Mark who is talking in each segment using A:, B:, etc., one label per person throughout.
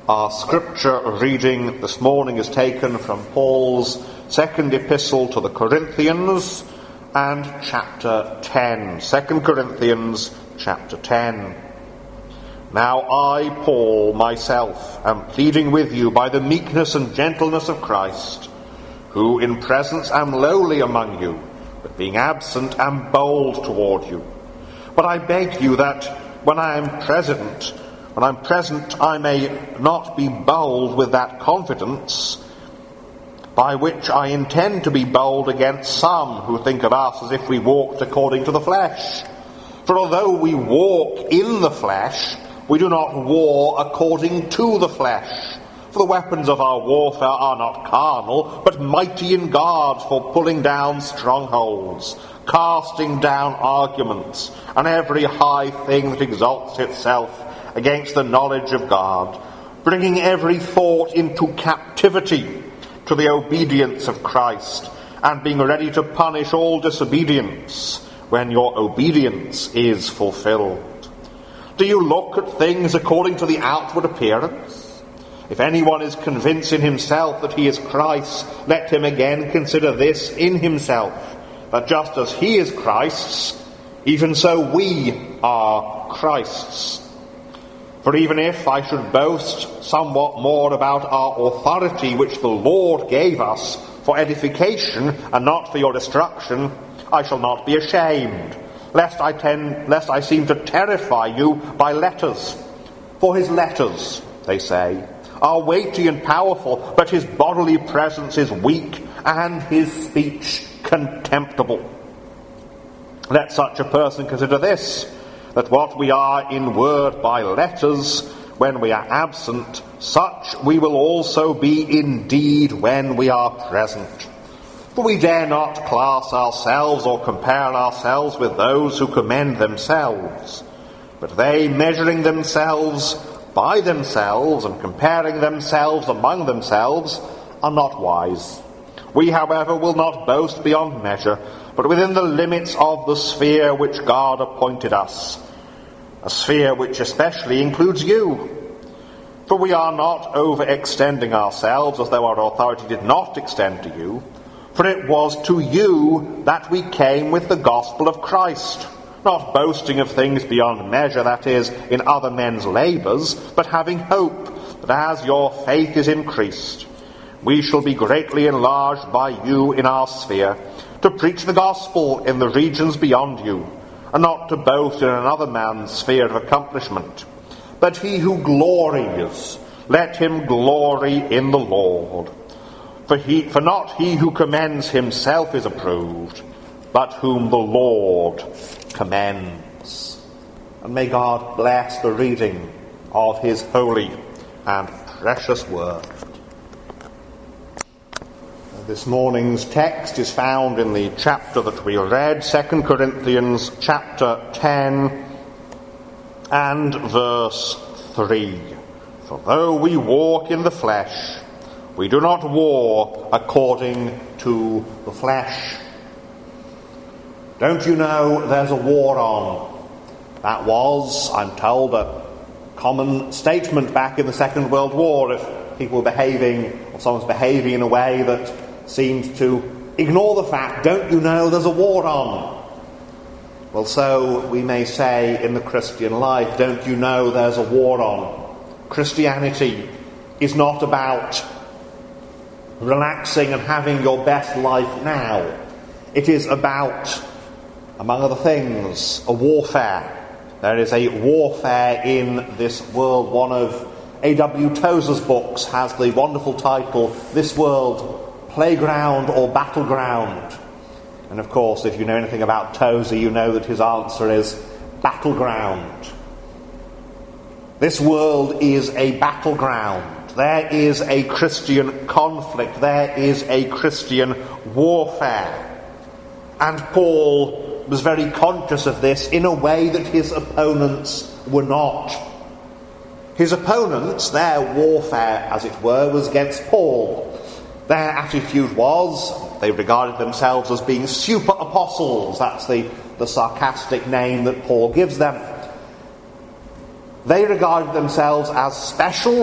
A: Our scripture reading this morning is taken from Paul's second epistle to the Corinthians and chapter 10. 2 Corinthians chapter 10. Now I, Paul, myself, am pleading with you by the meekness and gentleness of Christ, who in presence am lowly among you, but being absent am bold toward you. But I beg you that when I am present, I may not be bold with that confidence by which I intend to be bold against some who think of us as if we walked according to the flesh. For although we walk in the flesh, we do not war according to the flesh. For the weapons of our warfare are not carnal, but mighty in God for pulling down strongholds, casting down arguments, and every high thing that exalts itself against the knowledge of God, bringing every thought into captivity to the obedience of Christ, and being ready to punish all disobedience when your obedience is fulfilled. Do you look at things according to the outward appearance? If anyone is convinced in himself that he is Christ, let him again consider this in himself, that just as he is Christ's, even so we are Christ's. For even if I should boast somewhat more about our authority which the Lord gave us for edification and not for your destruction, I shall not be ashamed, lest I seem to terrify you by letters. For his letters, they say, are weighty and powerful, but his bodily presence is weak and his speech contemptible. Let such a person consider this, that what we are in word by letters, when we are absent, such we will also be in deed when we are present. For we dare not class ourselves or compare ourselves with those who commend themselves, but they, measuring themselves by themselves and comparing themselves among themselves, are not wise. We, however, will not boast beyond measure, but within the limits of the sphere which God appointed us, a sphere which especially includes you. For we are not overextending ourselves as though our authority did not extend to you, for it was to you that we came with the gospel of Christ, not boasting of things beyond measure, that is, in other men's labours, but having hope that as your faith is increased, we shall be greatly enlarged by you in our sphere, to preach the gospel in the regions beyond you, and not to boast in another man's sphere of accomplishment. But he who glories, let him glory in the Lord. For not he who commends himself is approved, but whom the Lord commends. And may God bless the reading of his holy and precious word. This morning's text is found in the chapter that we read, 2 Corinthians chapter 10 and verse 3. For though we walk in the flesh, we do not war according to the flesh. Don't you know there's a war on? That was, I'm told, a common statement back in the Second World War. If people were behaving, or someone's behaving in a way that seemed to ignore the fact, don't you know there's a war on? Well, so we may say in the Christian life, don't you know there's a war on? Christianity is not about relaxing and having your best life now. It is about, among other things, a warfare. There is a warfare in this world. One of A.W. Tozer's books has the wonderful title, This World, Playground or Battleground? And of course, if you know anything about Tozer, you know that his answer is battleground. This world is a battleground. There is a Christian conflict. There is a Christian warfare. And Paul was very conscious of this in a way that his opponents were not. His opponents, their warfare, as it were, was against Paul. Their attitude was, they regarded themselves as being super apostles. That's the sarcastic name that Paul gives them. They regarded themselves as special,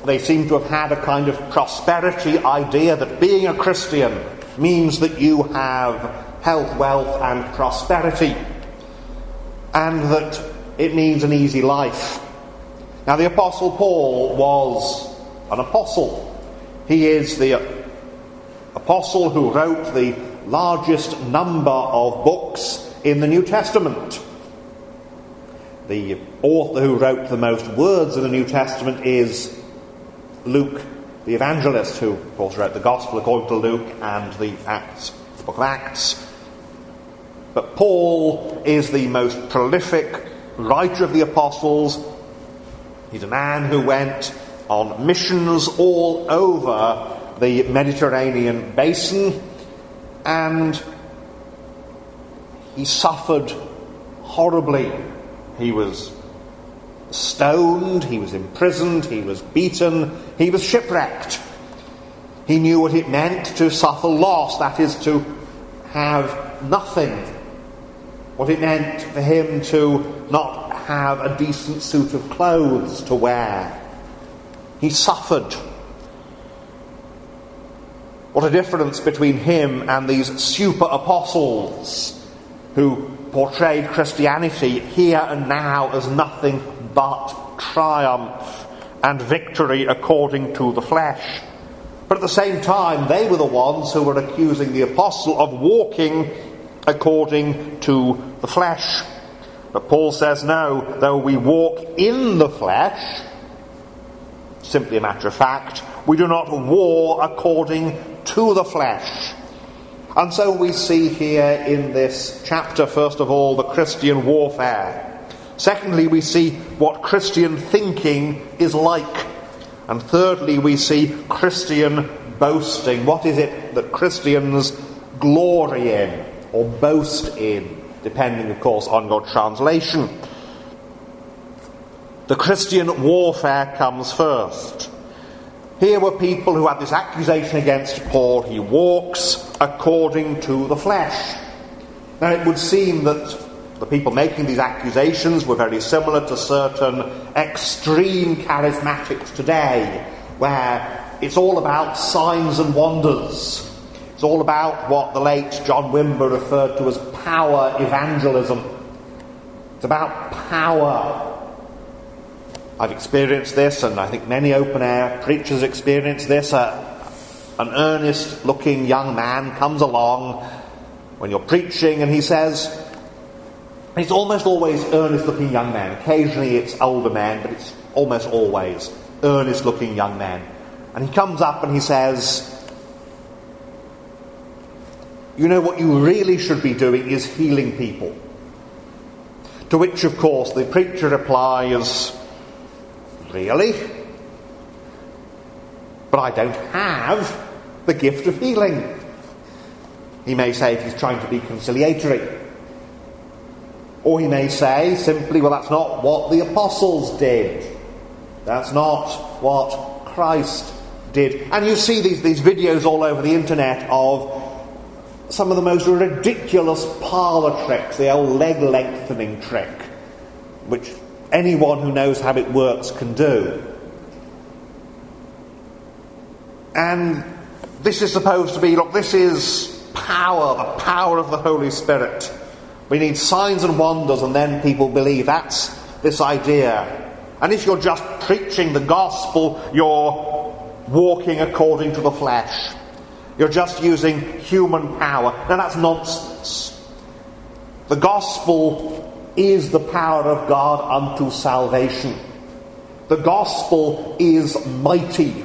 A: They seem to have had a kind of prosperity idea that being a Christian means that you have health, wealth and prosperity, and that it means an easy life. Now, the Apostle Paul was an apostle. He is the apostle who wrote the largest number of books in the New Testament. The author who wrote the most words in the New Testament is Luke the evangelist, who of course wrote the Gospel according to Luke and the book of Acts. But Paul is the most prolific writer of the apostles. He's a man who went on missions all over the Mediterranean basin, and he suffered horribly. He was stoned, he was imprisoned, he was beaten, he was shipwrecked. He knew what it meant to suffer loss, that is, to have nothing. What it meant for him to not have a decent suit of clothes to wear. He suffered. What a difference between him and these super apostles who portrayed Christianity here and now as nothing but triumph and victory according to the flesh. But at the same time, they were the ones who were accusing the apostle of walking according to the flesh. But Paul says, no, though we walk in the flesh, simply a matter of fact, we do not war according to the flesh. And so we see here in this chapter, first of all, the Christian warfare. Secondly, we see what Christian thinking is like. And thirdly, we see Christian boasting. What is it that Christians glory in or boast in, depending, of course, on your translation? The Christian warfare comes first. Here were people who had this accusation against Paul. He walks according to the flesh. Now, it would seem that the people making these accusations were very similar to certain extreme charismatics today, where it's all about signs and wonders. It's all about what the late John Wimber referred to as power evangelism. It's about power. I've experienced this, and I think many open-air preachers experience this. An earnest-looking young man comes along when you're preaching, and he says, it's almost always earnest-looking young men. Occasionally it's older men, but it's almost always earnest-looking young men. And he comes up and he says, you know, what you really should be doing is healing people. To which, of course, the preacher replies, really? But I don't have the gift of healing. He may say, if he's trying to be conciliatory. Or he may say simply, well, that's not what the apostles did. That's not what Christ did. And you see these videos all over the internet of some of the most ridiculous parlour tricks, the old leg lengthening trick, which anyone who knows how it works can do. And this is supposed to be, look, this is power, the power of the Holy Spirit. We need signs and wonders, and then people believe. That's this idea. And if you're just preaching the gospel, you're walking according to the flesh. You're just using human power. Now that's nonsense. The gospel is the power of God unto salvation. The gospel is mighty.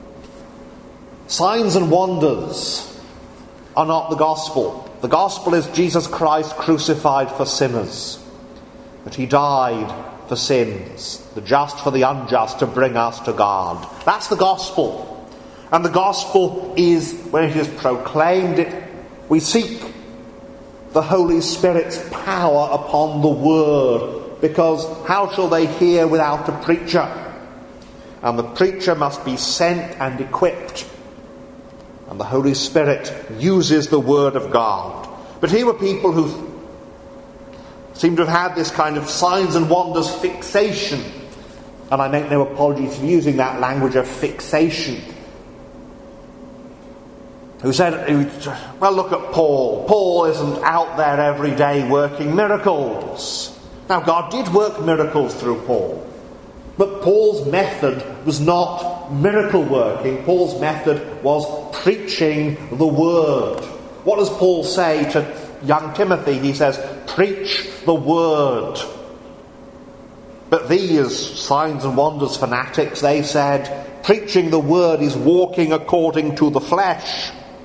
A: Signs and wonders are not the gospel. The gospel is Jesus Christ crucified for sinners. That he died for sins, the just for the unjust, to bring us to God. That's the gospel. And the gospel is, when it is proclaimed, we seek the Holy Spirit's power upon the word, because how shall they hear without a preacher? And the preacher must be sent and equipped. And the Holy Spirit uses the word of God. But here were people who seem to have had this kind of signs and wonders fixation. And I make no apologies for using that language of fixation. Who said, well, look at Paul. Paul isn't out there every day working miracles. Now, God did work miracles through Paul. But Paul's method was not miracle working. Paul's method was preaching the word. What does Paul say to young Timothy? He says, preach the word. But these signs and wonders fanatics, they said, preaching the word is walking according to the flesh.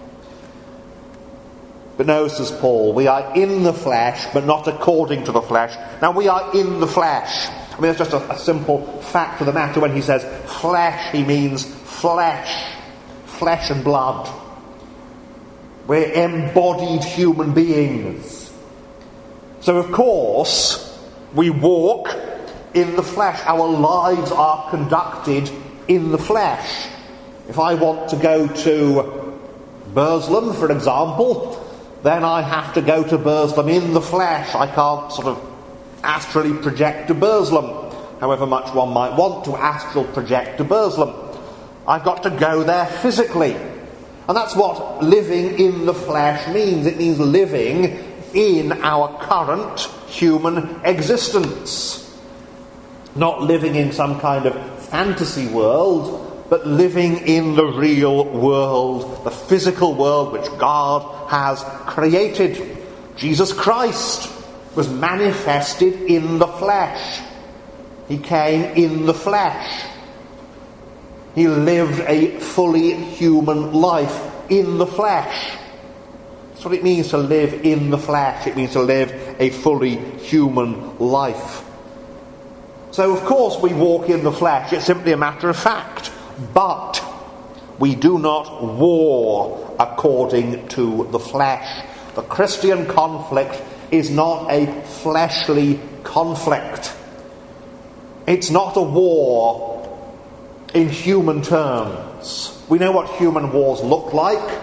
A: But no, says Paul, we are in the flesh, but not according to the flesh. Now, we are in the flesh. I mean, it's just a simple fact of the matter. When he says flesh, he means flesh. Flesh and blood. We're embodied human beings. So, of course, we walk in the flesh. Our lives are conducted in the flesh. If I want to go to Burslem, for example, then I have to go to Burslem in the flesh. I can't sort of astrally project to Burslem, however much one might want to astral project to Burslem. I've got to go there physically. And that's what living in the flesh means. It means living in our current human existence. Not living in some kind of fantasy world, but living in the real world, the physical world which God has created. Jesus Christ was manifested in the flesh. He came in the flesh. He lived a fully human life in the flesh. That's what it means to live in the flesh. It means to live a fully human life. So, of course, we walk in the flesh. It's simply a matter of fact. But we do not war according to the flesh. The Christian conflict is not a fleshly conflict. It's not a war in human terms. We know what human wars look like.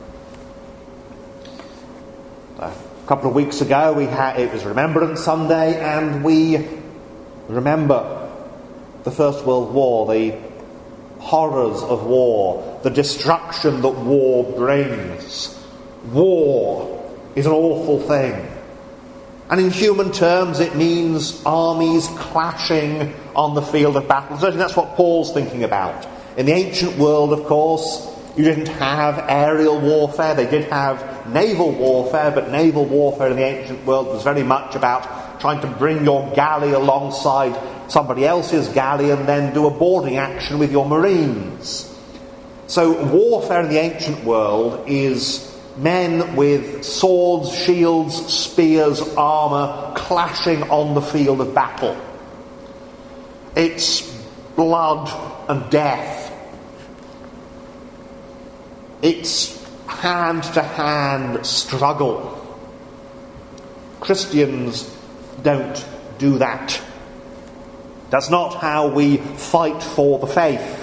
A: A couple of weeks ago it was Remembrance Sunday, and we remember the First World War, the horrors of war, the destruction that war brings. War is an awful thing. And in human terms it means armies clashing on the field of battle. So that's what Paul's thinking about. In the ancient world, of course, you didn't have aerial warfare. They did have naval warfare, but naval warfare in the ancient world was very much about trying to bring your galley alongside somebody else's galley and then do a boarding action with your marines. So warfare in the ancient world is men with swords, shields, spears, armour clashing on the field of battle. It's blood and death. It's hand-to-hand struggle. Christians don't do that. That's not how we fight for the faith.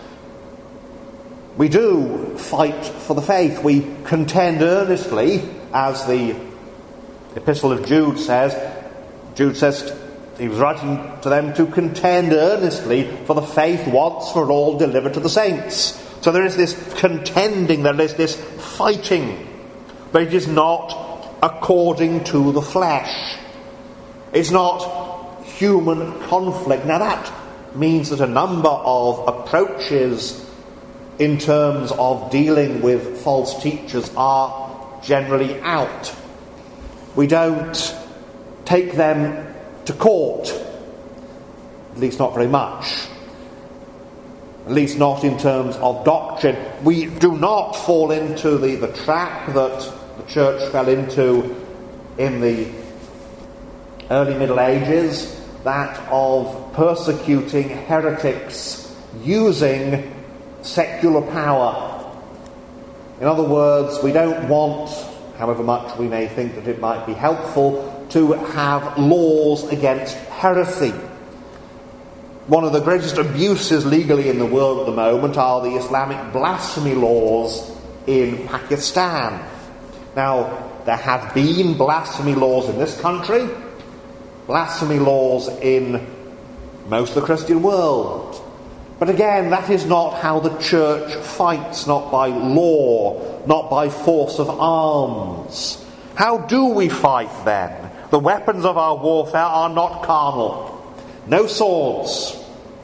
A: We do fight for the faith. We contend earnestly, as the Epistle of Jude says. Jude says he was writing to them to contend earnestly for the faith once for all delivered to the saints. So there is this contending, there is this fighting, but it is not according to the flesh. It's not human conflict. Now that means that a number of approaches in terms of dealing with false teachers are generally out. We don't take them to court, at least not very much. At least not in terms of doctrine. We do not fall into the trap that the church fell into in the early Middle Ages, that of persecuting heretics using secular power. In other words, we don't want, however much we may think that it might be helpful, to have laws against heresy. One of the greatest abuses legally in the world at the moment are the Islamic blasphemy laws in Pakistan. Now, there have been blasphemy laws in this country, blasphemy laws in most of the Christian world. But again, that is not how the church fights, not by law, not by force of arms. How do we fight then? The weapons of our warfare are not carnal. No swords,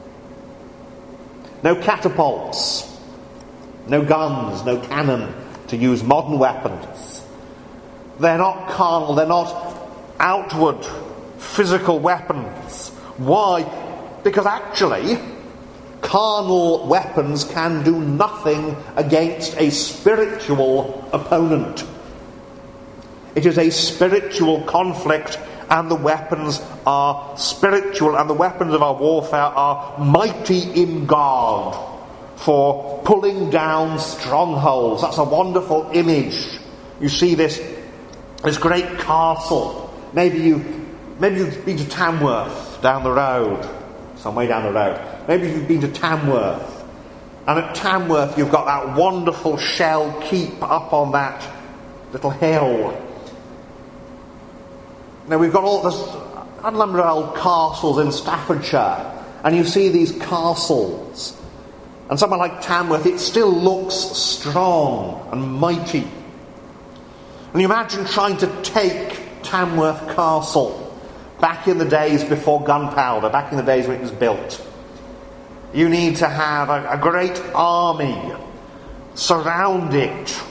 A: no catapults, no guns, no cannon, to use modern weapons. They're not carnal, they're not outward physical weapons. Why? Because actually, carnal weapons can do nothing against a spiritual opponent. It is a spiritual conflict, and the weapons are spiritual, and the weapons of our warfare are mighty in God for pulling down strongholds. That's a wonderful image. You see this great castle. Maybe you've been to Tamworth down the road, some way down the road. Maybe you've been to Tamworth, and at Tamworth you've got that wonderful shell keep up on that little hill. Now we've got all this a number of old castles in Staffordshire, and you see these castles, and somewhere like Tamworth, it still looks strong and mighty. And you imagine trying to take Tamworth Castle back in the days before gunpowder, back in the days when it was built. You need to have a great army surround it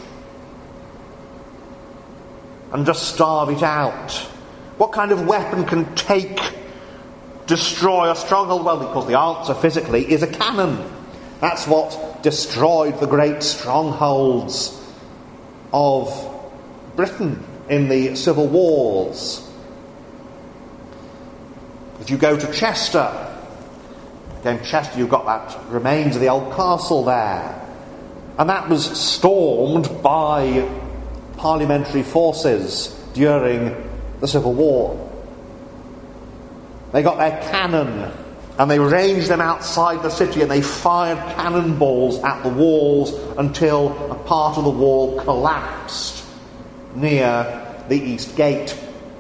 A: and just starve it out. What kind of weapon can destroy a stronghold? Well, because the answer physically is a cannon. That's what destroyed the great strongholds of Britain in the civil wars. If you go to Chester, again Chester, you've got that remains of the old castle there, and that was stormed by parliamentary forces during the Civil War. They got their cannon and they ranged them outside the city, and they fired cannonballs at the walls until a part of the wall collapsed near the east gate.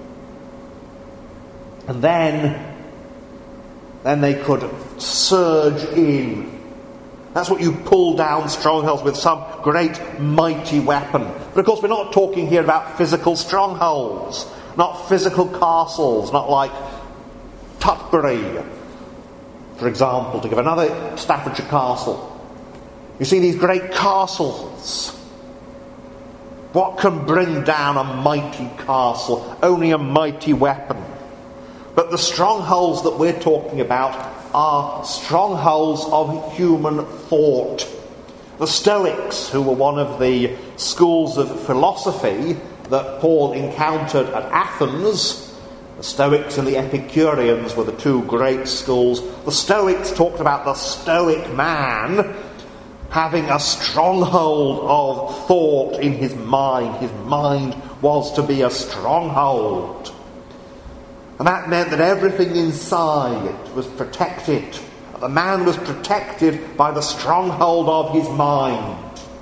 A: And then they could surge in. That's what you pull down strongholds with, some great mighty weapon. But of course we're not talking here about physical strongholds, not physical castles, not like Tutbury, for example, to give another Staffordshire castle. You see these great castles. What can bring down a mighty castle? Only a mighty weapon. But the strongholds that we're talking about are strongholds of human thought. The Stoics, who were one of the schools of philosophy that Paul encountered at Athens, the Stoics and the Epicureans were the two great schools. The Stoics talked about the Stoic man having a stronghold of thought in his mind. His mind was to be a stronghold. And that meant that everything inside was protected. The man was protected by the stronghold of his mind.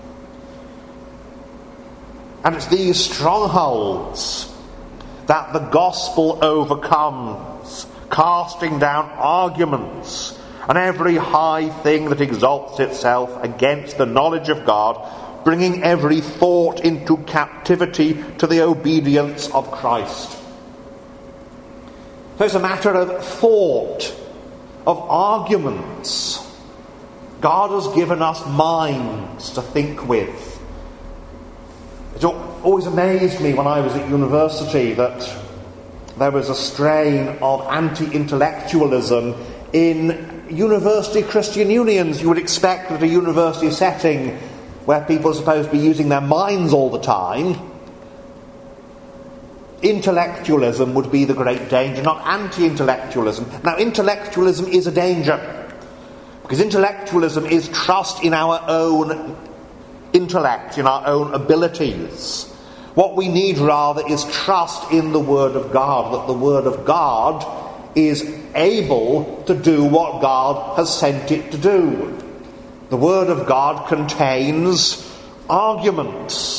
A: And it's these strongholds that the gospel overcomes, casting down arguments and every high thing that exalts itself against the knowledge of God, bringing every thought into captivity to the obedience of Christ. So it's a matter of thought, of arguments. God has given us minds to think with. It always amazed me when I was at university that there was a strain of anti-intellectualism in university Christian unions. You would expect that a university setting where people are supposed to be using their minds all the time, intellectualism would be the great danger, not anti-intellectualism. Now, intellectualism is a danger, because intellectualism is trust in our own intellect, in our own abilities. What we need rather is trust in the Word of God, that the Word of God is able to do what God has sent it to do. The Word of God contains arguments.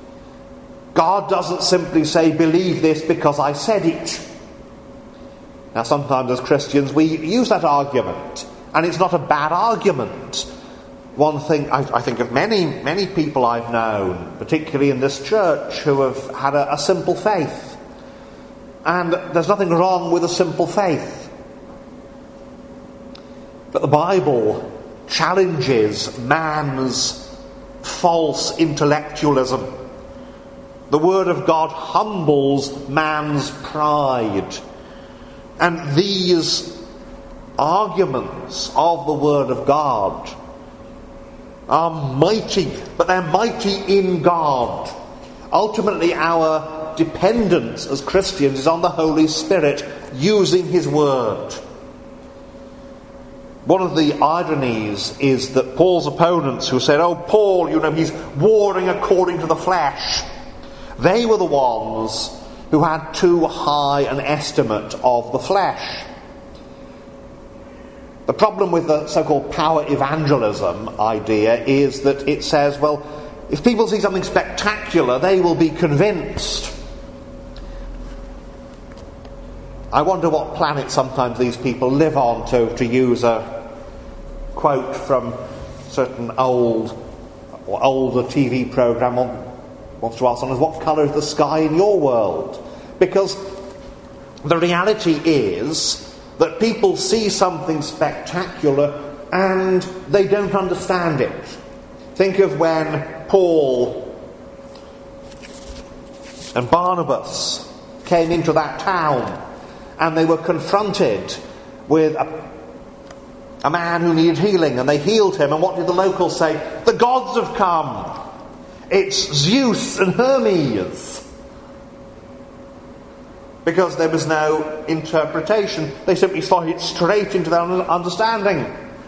A: God doesn't simply say, believe this because I said it. Now, sometimes as Christians we use that argument, and it's not a bad argument. One thing, I think of many people I've known, particularly in this church, who have had a simple faith. And there's nothing wrong with a simple faith. But the Bible challenges man's false intellectualism. The Word of God humbles man's pride. And these arguments of the Word of God are mighty, but they're mighty in God. Ultimately, our dependence as Christians is on the Holy Spirit using His Word. One of the ironies is that Paul's opponents who said, oh, Paul, he's warring according to the flesh, they were the ones who had too high an estimate of the flesh. The problem with the so-called power evangelism idea is that it says, well, if people see something spectacular, they will be convinced. I wonder what planet sometimes these people live on, to use a quote from certain older TV programme. Wants to ask someone, what colour is the sky in your world? Because the reality is that people see something spectacular and they don't understand it. Think of when Paul and Barnabas came into that town and they were confronted with a man who needed healing, and they healed him, and what did the locals say? The gods have come! It's Zeus and Hermes! Because there was no interpretation. They simply slotted it straight into their understanding.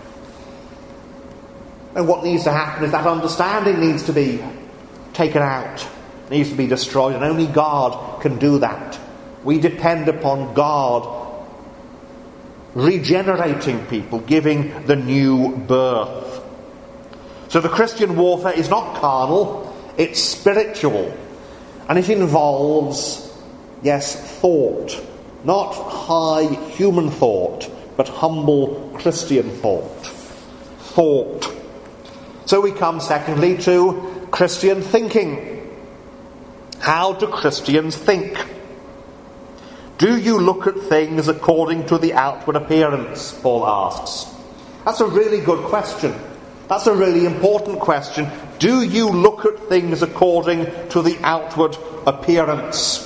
A: And what needs to happen is that understanding needs to be taken out, needs to be destroyed, and only God can do that. We depend upon God regenerating people, giving the new birth. So the Christian warfare is not carnal, it's spiritual. And it involves, yes, thought. Not high human thought, but humble Christian thought. Thought. So we come, secondly, to Christian thinking. How do Christians think? Do you look at things according to the outward appearance? Paul asks. That's a really good question. That's a really important question. Do you look at things according to the outward appearance?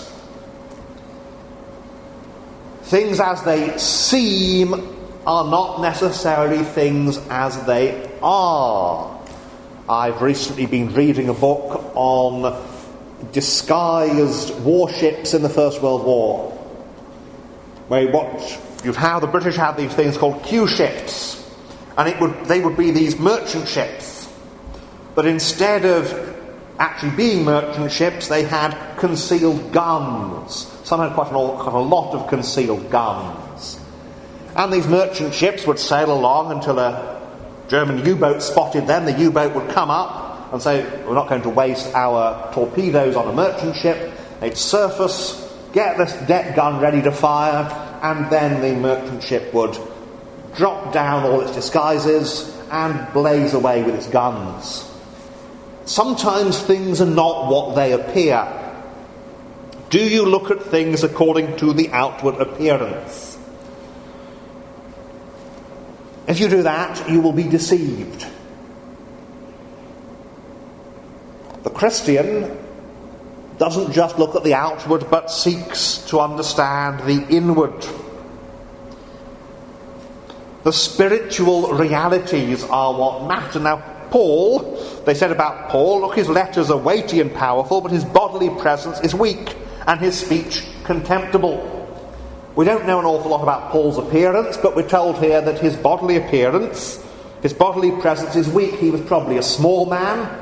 A: Things as they seem are not necessarily things as they are. I've recently been reading a book on disguised warships in the First World War, where how the British had these things called Q-ships, and they would be these merchant ships, but instead of actually being merchant ships, they had concealed guns. Some had quite a lot of concealed guns. And these merchant ships would sail along until a German U-boat spotted them. The U-boat would come up and say, we're not going to waste our torpedoes on a merchant ship. They'd surface, get this deck gun ready to fire, and then the merchant ship would drop down all its disguises and blaze away with its guns. Sometimes things are not what they appear. Do you look at things according to the outward appearance? If you do that, you will be deceived. The Christian doesn't just look at the outward, but seeks to understand the inward. The spiritual realities are what matter. Now, Paul, they said about Paul, look, his letters are weighty and powerful, but his bodily presence is weak, and his speech contemptible. We don't know an awful lot about Paul's appearance, but we're told here that his bodily appearance, his bodily presence is weak. He was probably a small man,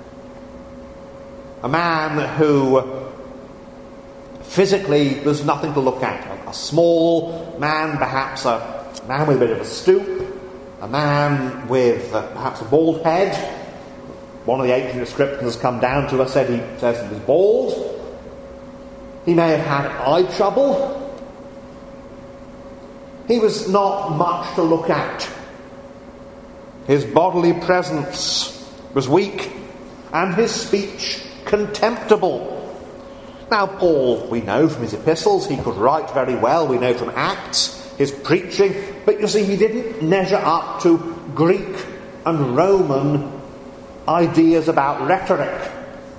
A: a man who physically there's nothing to look at. A small man, perhaps a man with a bit of a stoop, a man with perhaps a bald head. One of the ancient descriptions has come down to us, says he was bald. He may have had eye trouble. He was not much to look at. His bodily presence was weak, and his speech contemptible. Now, Paul, we know from his epistles, he could write very well. We know from Acts, his preaching. But you see, he didn't measure up to Greek and Roman ideas about rhetoric.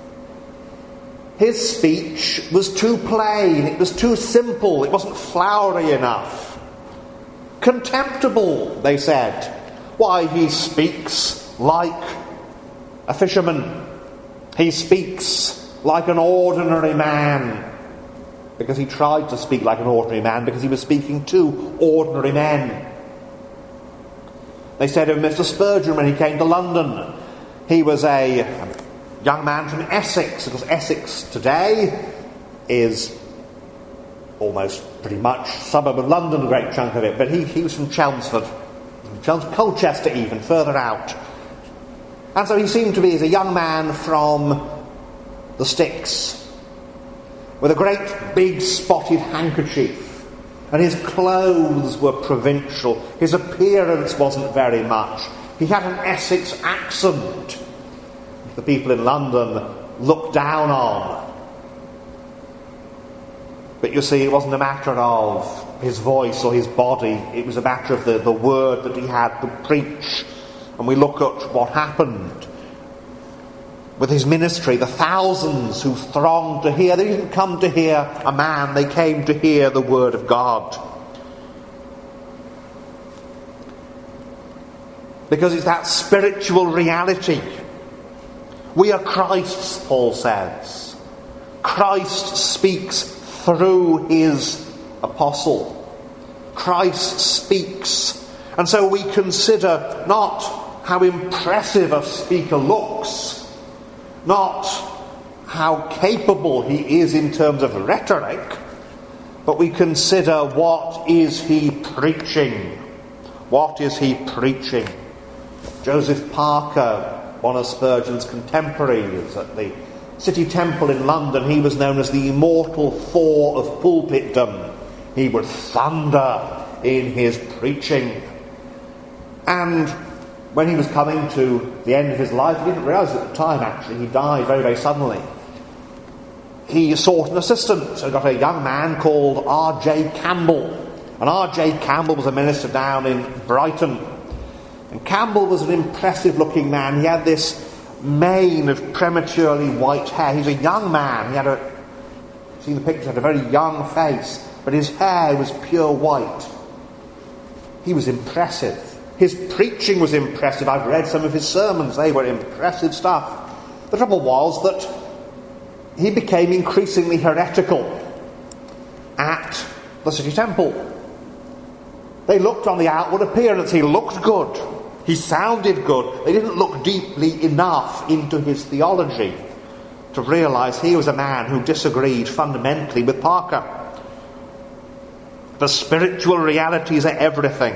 A: His speech was too plain. It was too simple. It wasn't flowery enough. Contemptible, they said. Why, he speaks like a fisherman. He speaks like an ordinary man, because he tried to speak like an ordinary man, because he was speaking to ordinary men. They said of Mr. Spurgeon when he came to London, he was a young man from Essex, because Essex today is almost pretty much suburb of London, a great chunk of it, but he was from Chelmsford, Colchester even, further out. And so he seemed to be as a young man from the sticks, with a great big spotted handkerchief, and his clothes were provincial. His appearance wasn't very much. He had an Essex accent the people in London looked down on. But you see, it wasn't a matter of his voice or his body, it was a matter of the word that he had to preach. And we look at what happened with his ministry, the thousands who thronged to hear. They didn't come to hear a man, they came to hear the word of God. Because it's that spiritual reality. We are Christ's, Paul says. Christ speaks through his apostle. Christ speaks. And so we consider not how impressive a speaker looks, not how capable he is in terms of rhetoric, but we consider what is he preaching. What is he preaching? Joseph Parker, one of Spurgeon's contemporaries at the City Temple in London, he was known as the immortal Thor of pulpitdom. He would thunder in his preaching. And when he was coming to the end of his life, he didn't realise at the time, actually, he died very, very suddenly. He sought an assistant, so he got a young man called R.J. Campbell. And R.J. Campbell was a minister down in Brighton. And Campbell was an impressive-looking man. He had this mane of prematurely white hair. He was a young man. He had see the picture, had a very young face, but his hair was pure white. He was impressive. His preaching was impressive. I've read some of his sermons. They were impressive stuff. The trouble was that he became increasingly heretical at the City Temple. They looked on the outward appearance. He looked good. He sounded good. They didn't look deeply enough into his theology to realise he was a man who disagreed fundamentally with Parker. The spiritual realities are everything.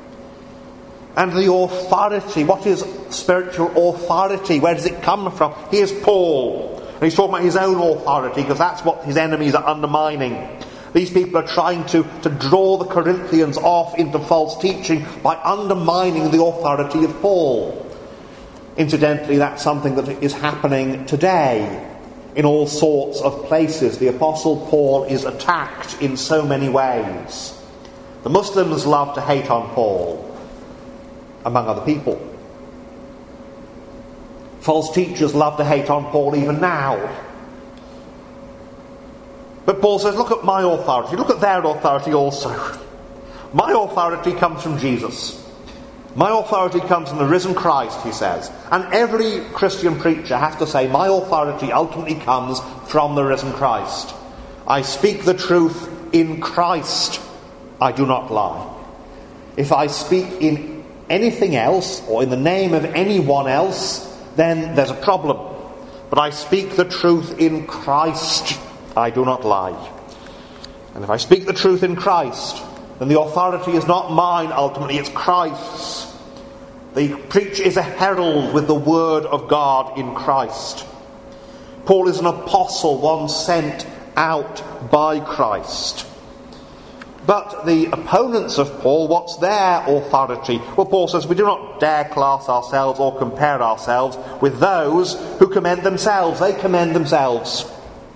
A: And the authority, what is spiritual authority? Where does it come from? Here's Paul. And he's talking about his own authority, because that's what his enemies are undermining. These people are trying to draw the Corinthians off into false teaching by undermining the authority of Paul. Incidentally, that's something that is happening today in all sorts of places. The Apostle Paul is attacked in so many ways. The Muslims love to hate on Paul, among other people. False teachers love to hate on Paul even now. But Paul says, look at my authority, look at their authority also. My authority comes from Jesus. My authority comes from the risen Christ, he says. And every Christian preacher has to say, my authority ultimately comes from the risen Christ. I speak the truth in Christ. I do not lie. If I speak in anything else, or in the name of anyone else, then there's a problem. But I speak the truth in Christ. I do not lie. And if I speak the truth in Christ, then the authority is not mine ultimately, it's Christ's. The preacher is a herald with the word of God in Christ. Paul is an apostle, one sent out by Christ. But the opponents of Paul, what's their authority? Well, Paul says we do not dare class ourselves or compare ourselves with those who commend themselves. They commend themselves.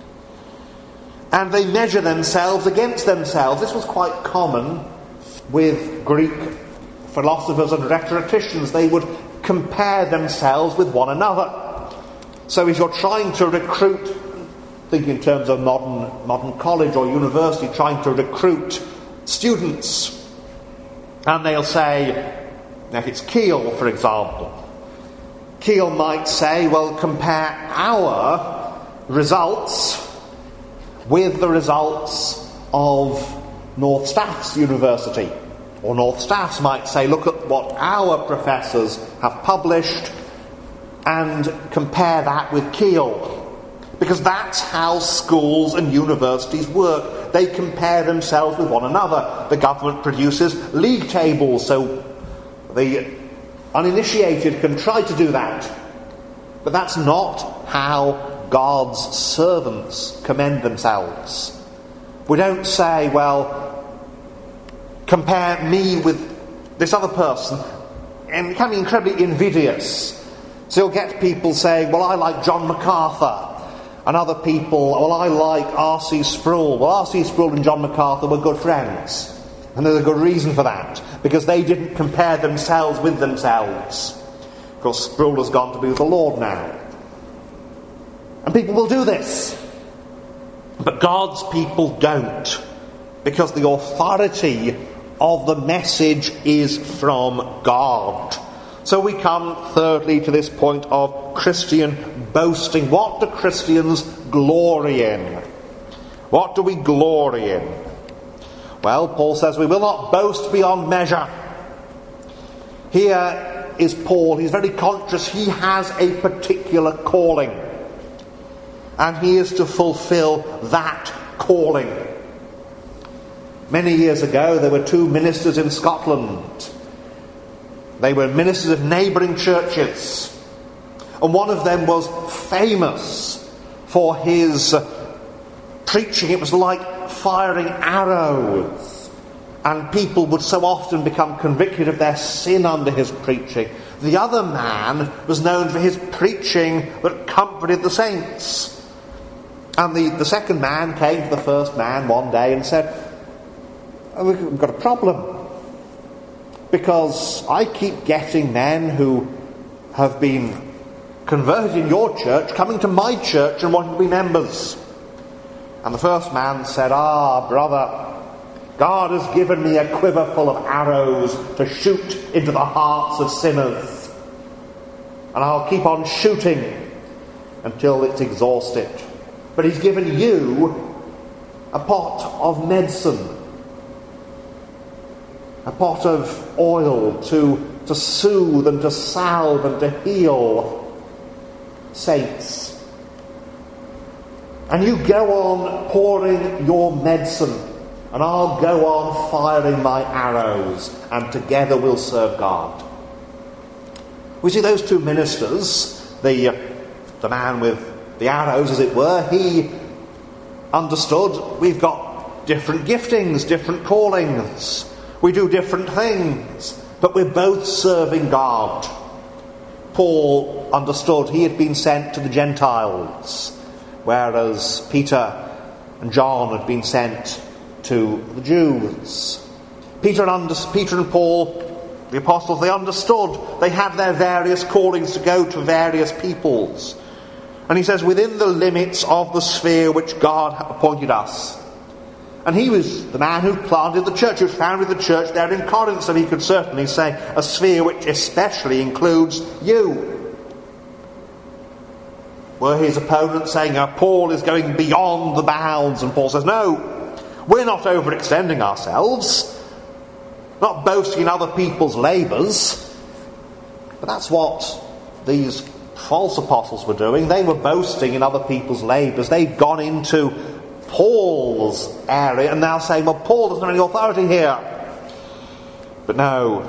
A: And they measure themselves against themselves. This was quite common with Greek philosophers and rhetoricians. They would compare themselves with one another. So if you're trying to recruit, think in terms of modern college or university, trying to recruit students, and they'll say, now if it's Keele, for example, Keele might say, well, compare our results with the results of North Staffs University. Or North Staffs might say, look at what our professors have published and compare that with Keele. Because that's how schools and universities work. They compare themselves with one another. The government produces league tables, so the uninitiated can try to do that. But that's not how God's servants commend themselves. We don't say, well, compare me with this other person, and it can be incredibly invidious. So you'll get people saying, well, I like John MacArthur, and other people, well, I like R.C. Sproul. Well, R.C. Sproul and John MacArthur were good friends, and there's a good reason for that, because they didn't compare themselves with themselves. Of course, Sproul has gone to be with the Lord now. And people will do this. But God's people don't, because the authority of the message is from God. So we come thirdly to this point of Christian boasting. What do Christians glory in? What do we glory in? Well, Paul says we will not boast beyond measure. Here is Paul. He's very conscious he has a particular calling, and he is to fulfill that calling. Many years ago, there were two ministers in Scotland. They were ministers of neighbouring churches. And one of them was famous for his preaching. It was like firing arrows. And people would so often become convicted of their sin under his preaching. The other man was known for his preaching that comforted the saints. And the second man came to the first man one day and said, oh, we've got a problem. Because I keep getting men who have been converted in your church coming to my church and wanting to be members. And the first man said, brother, God has given me a quiver full of arrows to shoot into the hearts of sinners. And I'll keep on shooting until it's exhausted. But he's given you a pot of medicine, a pot of oil to soothe and to salve and to heal saints. And you go on pouring your medicine, and I'll go on firing my arrows, and together we'll serve God. We see those two ministers, the man with the arrows, as it were, he understood we've got different giftings, different callings. We do different things, but we're both serving God. Paul understood he had been sent to the Gentiles, whereas Peter and John had been sent to the Jews. Peter and Paul, the apostles, they understood they had their various callings to go to various peoples. And he says, within the limits of the sphere which God appointed us. And he was the man who planted the church, who founded the church there in Corinth, so he could certainly say a sphere which especially includes you. Were his opponents saying, Paul is going beyond the bounds, and Paul says, no, we're not overextending ourselves, not boasting in other people's labours. But that's what these false apostles were doing. They were boasting in other people's labours. They'd gone into Paul's area and now saying, well, Paul doesn't have any authority here. But no.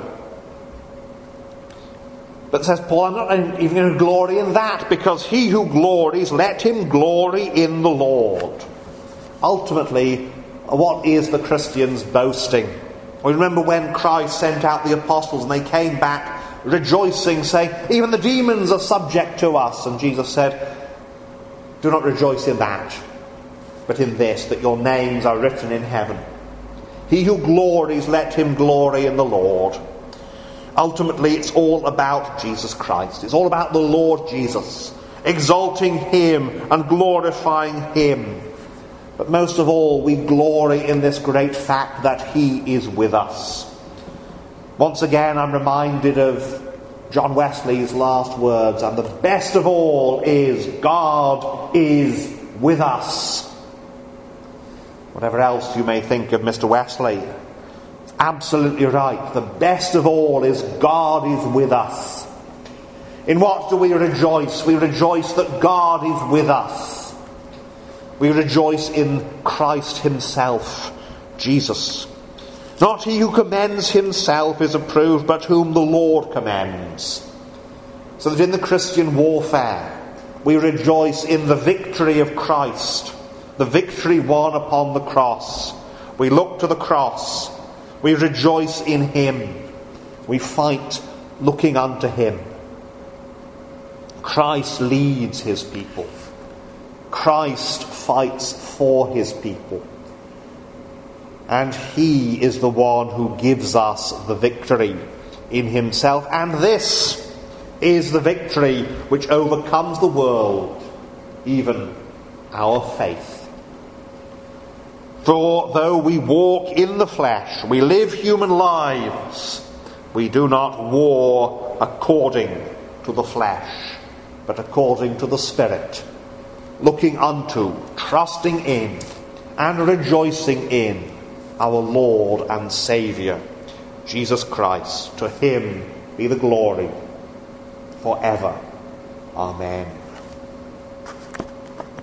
A: But says Paul, I'm not even going to glory in that, because he who glories, let him glory in the Lord. Ultimately, What is the Christian's boasting? We remember when Christ sent out the apostles and they came back rejoicing, saying, even the demons are subject to us. And Jesus said, do not rejoice in that, but in this, that your names are written in heaven. He who glories, let him glory in the Lord. Ultimately, it's all about Jesus Christ. It's all about the Lord Jesus, exalting him and glorifying him. But most of all, we glory in this great fact that he is with us. Once again, I'm reminded of John Wesley's last words, and the best of all is God is with us. Whatever else you may think of Mr. Wesley, it's absolutely right. The best of all is God is with us. In what do we rejoice? We rejoice that God is with us. We rejoice in Christ himself, Jesus. Not he who commends himself is approved, but whom the Lord commends. So that in the Christian warfare, we rejoice in the victory of Christ, the victory won upon the cross. We look to the cross. We rejoice in him. We fight looking unto him. Christ leads his people. Christ fights for his people. And he is the one who gives us the victory in himself. And this is the victory which overcomes the world, even our faith. For though we walk in the flesh, we live human lives, we do not war according to the flesh, but according to the Spirit, looking unto, trusting in, and rejoicing in our Lord and Saviour, Jesus Christ. To him be the glory forever. Amen.